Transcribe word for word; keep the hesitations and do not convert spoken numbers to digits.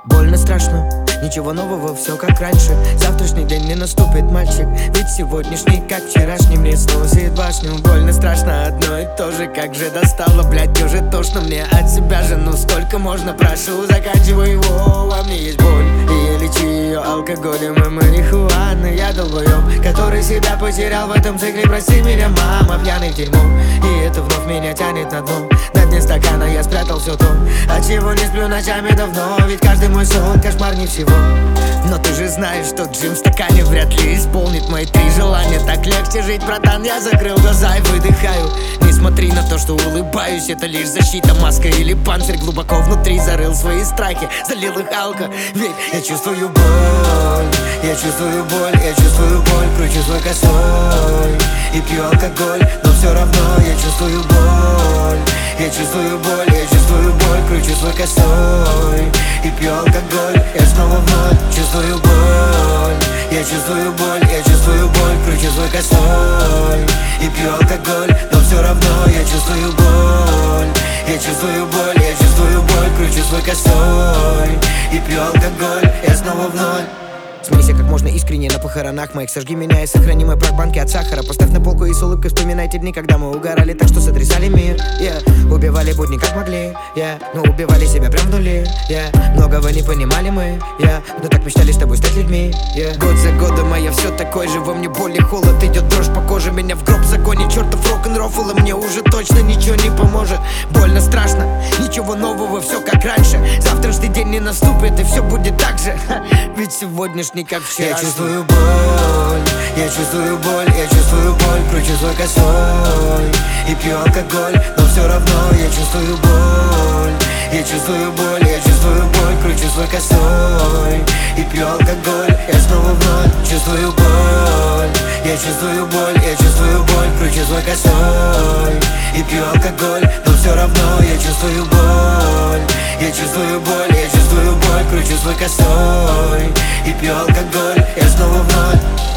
Больно страшно, ничего нового, все как раньше. Завтрашний день не наступит, мальчик, ведь сегодняшний, как вчерашний, мне сносит башню. Больно страшно, одно и то же, как же достало, блядь, уже тошно мне от себя же. Ну сколько можно, прошу, заканчивай его, во мне есть боль, и я лечу ее алкоголем и марихуаной. Я долбоёб, который себя потерял в этом цикле, прости меня, мама, пьяный в дерьмо. И это вновь меня тянет на дно, на дне стакана я спрятал все то, от чего не сплю ночами давно. Ведь каждый мой сон кошмар не всего. Но ты же знаешь, что джин в стакане вряд ли исполнит мои три желания. Так легче жить, братан, я закрыл глаза и выдыхаю. Не смотри на то, что улыбаюсь, это лишь защита, маска или панцирь. Глубоко внутри зарыл свои страхи, залил их алко. Ведь я чувствую боль, я чувствую боль, я чувствую боль. Кручу свой косой и пью алкоголь, но все равно я чувствую боль. Я чувствую боль, я чувствую боль. Кручу свой косой и пью алкоголь. Я снова вновь чувствую боль. Я чувствую боль, я чувствую боль. Кручу свой косой и пью алкоголь, но все равно я чувствую боль. Я чувствую боль, я чувствую боль. Кручу свой косой и пью алкоголь. Я снова вновь. Смейся как можно искренне на похоронах моих. Сожги меня и сохрани мой прах банки от сахара. Поставь на полку и с улыбкой вспоминай те дни, когда мы угорали так, что сотрясали мир, yeah. Убивали будни как могли, yeah. Но убивали себя прям в нуле, yeah. Многого не понимали мы, yeah. Но так мечтали с тобой стать людьми, yeah. Год за годом, а я все такой же. Во мне боль и холод, идет дрожь по коже. Меня в гроб загонит чертов рок-н-рофл, и мне уже точно ничего не поможет. Больно страшно, ничего нового, все как раньше. Завтрашний день не наступит, и все будет так же. Ведь сегодняшний как вчера. Я чувствую боль, я чувствую боль, я чувствую боль. Кручу свой косой и пью алкоголь, но все равно я чувствую боль. Я чувствую боль, я чувствую боль. Кручу свой косой и пью алкоголь. Я снова вновь чувствую боль. Я чувствую боль, я чувствую боль. Кручу свой косой и пью алкоголь, но все равно я чувствую боль. Я чувствую боль, я чувствую боль. Кручу свой косой и пью алкоголь. Я снова вновь.